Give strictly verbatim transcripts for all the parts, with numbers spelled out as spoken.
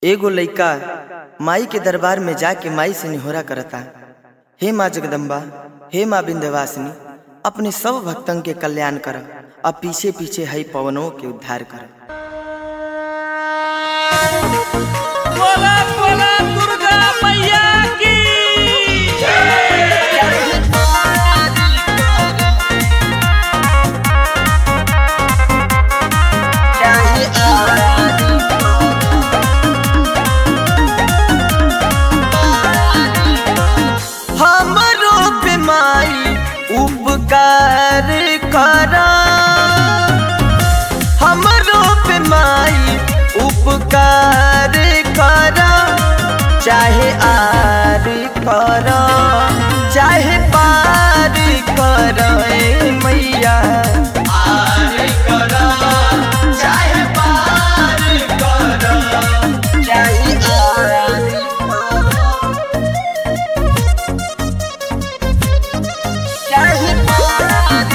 एगो लइका माई के दरबार में जाके माई से निहोरा करता, हे माँ जगदम्बा, हे माँ विंध्यवासिनी, अपने सब भक्तन के कल्याण कर और पीछे पीछे हई पवनों के उद्धार कर। बोला बोला दुर्गा मैया की हमरो पे माई उपकार करा, हमरो पे माई उपकार करा, चाहे आर करा चाहे पार करा, ए मैया आर करा चाहे पार करा, चाहे आर चाहे पार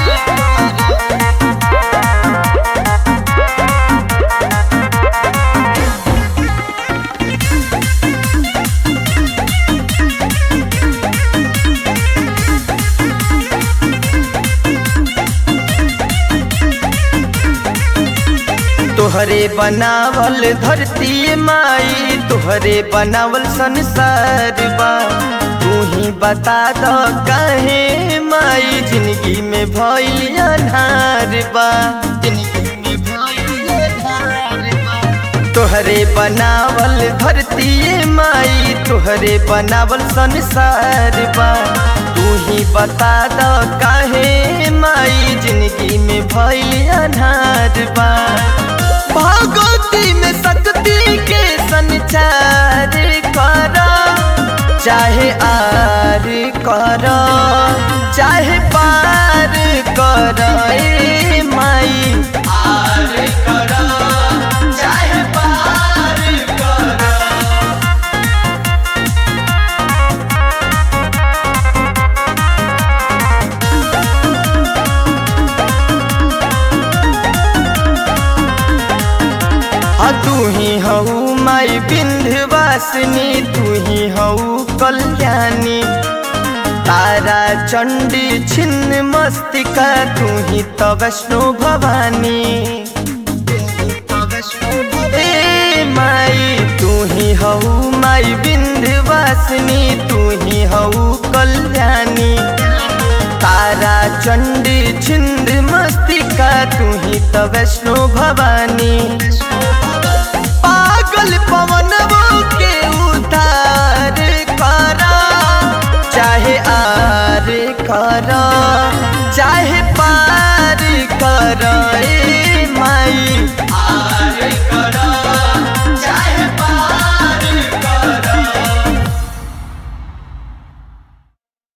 तोहरे बनावल धरती माई, तोहरे बनावल संसार बा, तू ही बता दो काहे माई जिंदगी में भइल अन्हार बा, जिंदगी में भइल अन्हार बा। तोहरे बनावल धरती माई, तोहरे बनावल संसार बा, तू ही बता दो काहे माई जिंदगी में भइल अन्हार बा। भगवती में शक्ति के संचार करा, चाहे आर करा चाहे पार करा, ए माई आर करा चाहे पार करा। तू ही हऊ माई विंध्यवासिनी, तू ही हऊ कल्याणी, तारा चंडी छिन्न मस्तिका, तू ही तो वैष्णो भवानी। ए माई तू ही हऊ माई विंध्यवासिनी, तू ही हऊ कल्याणी, तारा चंडी छिन्न मस्तिका, तू ही तो वैष्णो भवानी। पागल पवनों के उद्धार करा, चाहे आर करा चाहे